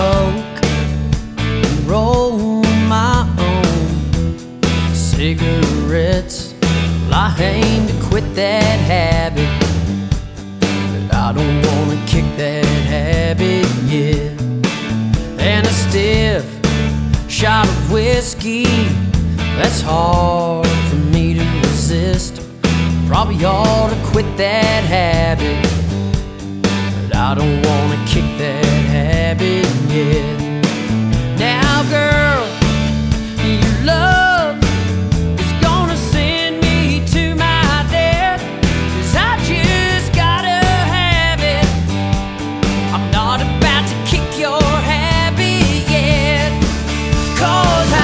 smoke and roll my own cigarettes. Well, I aim to quit that habit, but I don't wanna kick that habit yet. And a stiff shot of whiskey, that's hard for me to resist. Probably ought to quit that habit, but I don't wanna kick that habit yet. Now, girl, your love is gonna send me to my death, 'cause I just gotta have it. I'm not about to kick your habit yet, 'cause I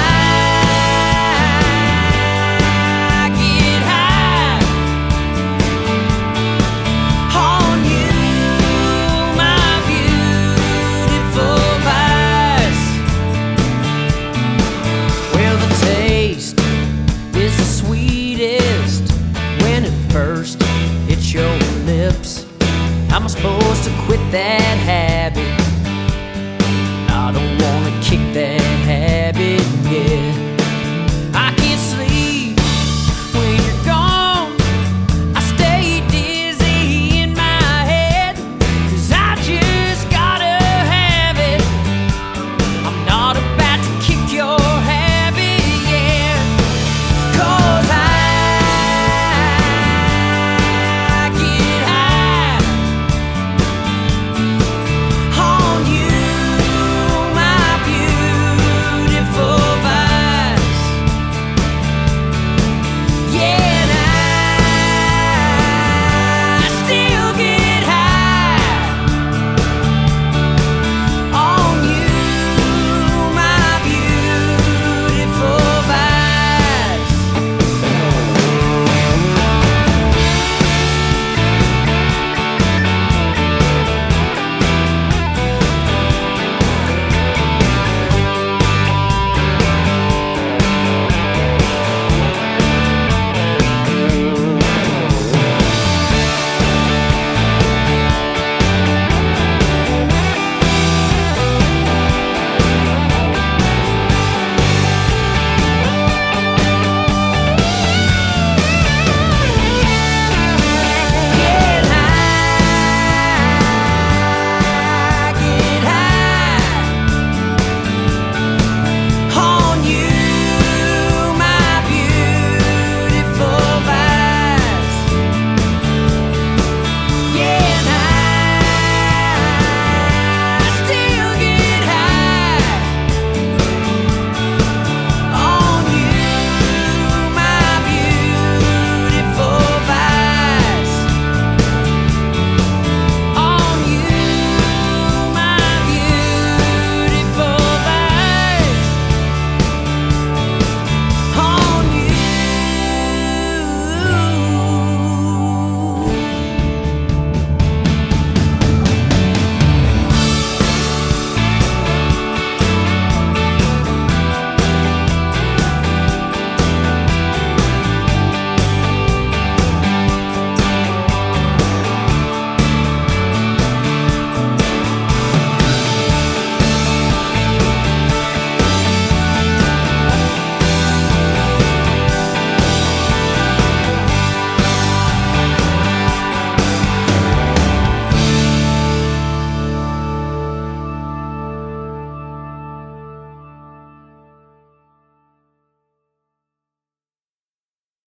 get high on you, my beautiful vice. Well, the taste is the sweetest when it first hits your lips. How am I supposed to quit that habit